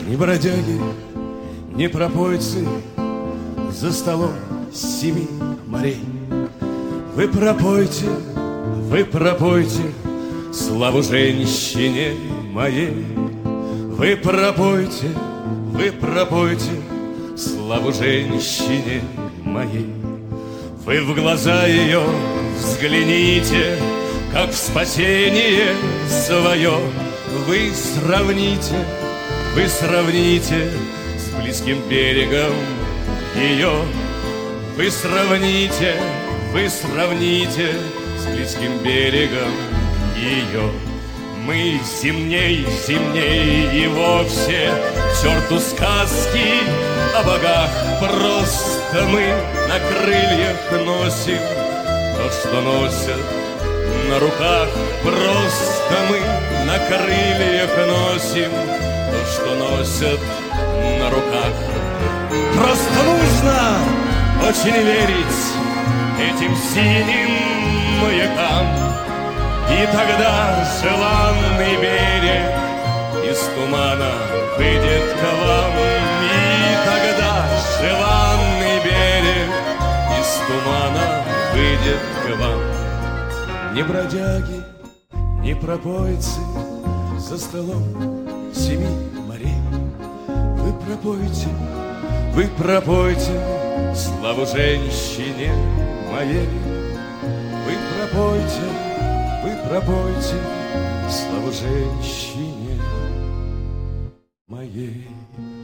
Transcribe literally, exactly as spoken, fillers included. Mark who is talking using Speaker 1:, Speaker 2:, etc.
Speaker 1: Ни бродяги, ни пропойцы за столом семи морей. Вы пропойте, вы пропойте славу женщине моей. Вы пропойте, вы пропойте славу женщине моей. Вы в глаза ее взгляните, как в спасение свое. Вы сравните, вы сравните с близким берегом ее. Вы сравните, вы сравните с близким берегом ее. Мы земней, земней и вовсе к черту сказки о богах. Просто мы на крыльях носим то, что носят на руках. Просто мы на крыльях носим то, что носят на руках. Просто нужно очень верить этим синим маякам, и тогда желанный берег из тумана выйдет к вам. И тогда желанный берег из тумана выйдет к вам. Ни бродяги, ни пропойцы за столом семи морей. Вы пропойте, вы пропойте славу женщине моей. Вы пропойте, вы пропойте славу женщине моей.